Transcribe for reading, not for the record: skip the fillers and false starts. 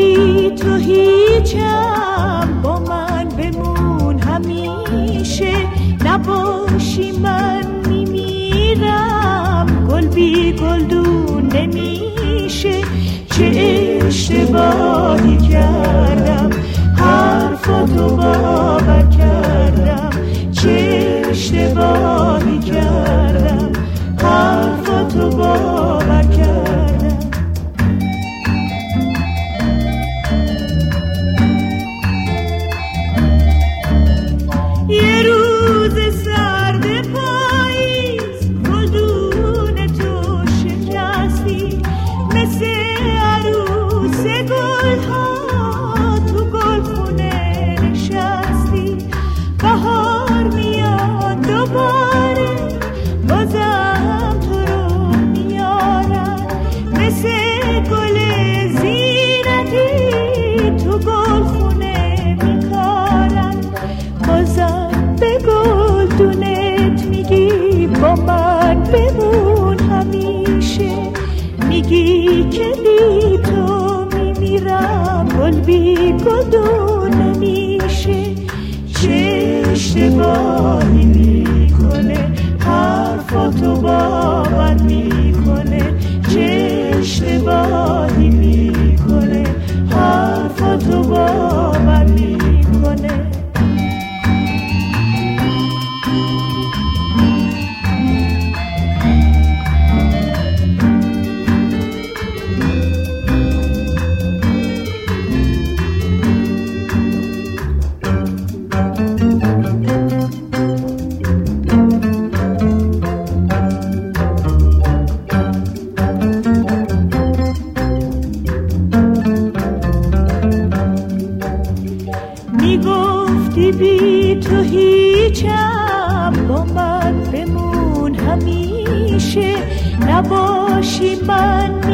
بی تو هیچم، با من بمون همیشه، نباشی من میمیرم، گل بی گلدون نمیشه. چه اشتباهی کردم، حرفاتو باور کردم، چه اشتباهی کردم، حرفاتو باور کردم. یه روز سرد پاییز گلدون تو شکستی، مثل عروس گلها تو گلخونه نشستی. بهار میاد دوباره، بازم تو رو میارم، مثل گل زینتی تو گلخونه میکارم. بازم به گلدونت میگی با من بمون همیشه، میگی که بی تو میمیرم، گل بی گلدون نمیشه. چه اشتباهی میکنه، حرفاتو باور میکنه، چه اشتباهی میکنه، حرفاتو باور میکنه. میگفتی بی تو هیچم، با من بمون همیشه، نباشی من